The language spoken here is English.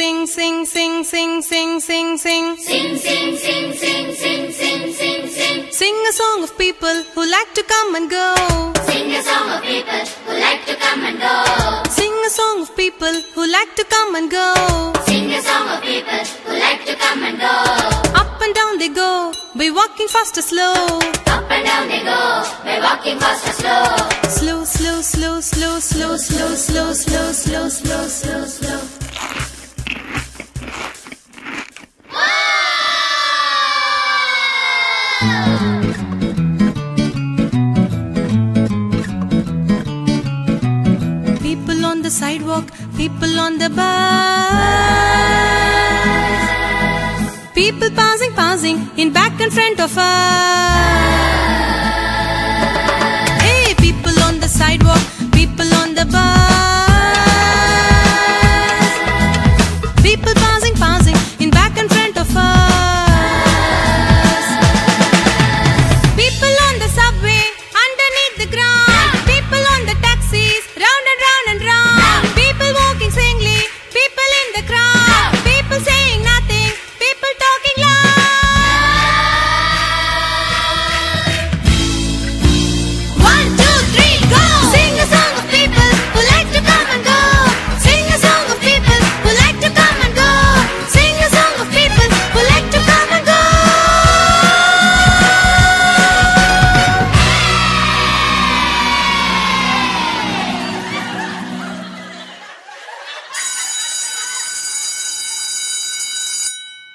sing, sing, sing, sing, sing, sing, sing. Sing, sing, sing, sing, sing, sing, sing, sing. Sing a song of people who like to come and go. Sing a song of people who like to come and go. Sing a song of people who like to come and go. Sing a song of people who like to come and go. Up and down they go, by walking fast or slow. Up and down they go, by walking fast or slow. Slow, slow, slow, slow, slow, slow, slow, slow, slow, slow, slow, slow. People on the sidewalk, people on the bus. People passing, in back and front of us.